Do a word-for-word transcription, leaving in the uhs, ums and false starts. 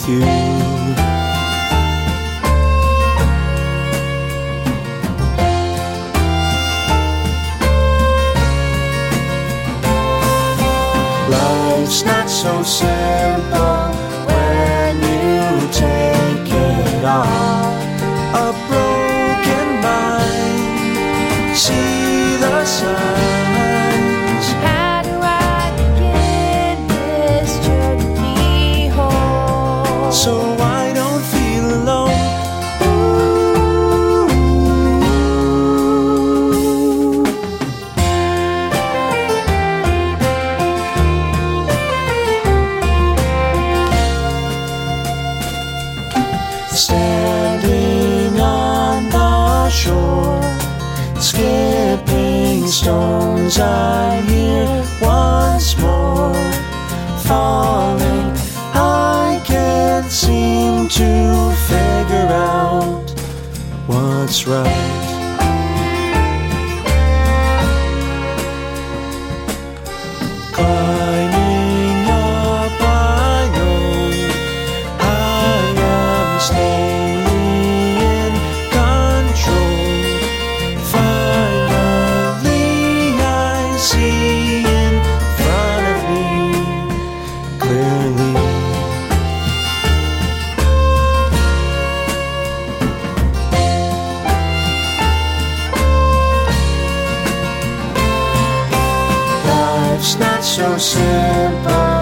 with you. Life's not so simple when you take it all. A broken mind, see the signs. How do I begin this journey home? So I don't feel alone. Standing on the shore, skipping stones, I hear once more. Falling, I can't seem to figure out what's right. Climbing up, I know I am staying in control. Finally, I see in front of me clearly. Life's not so simple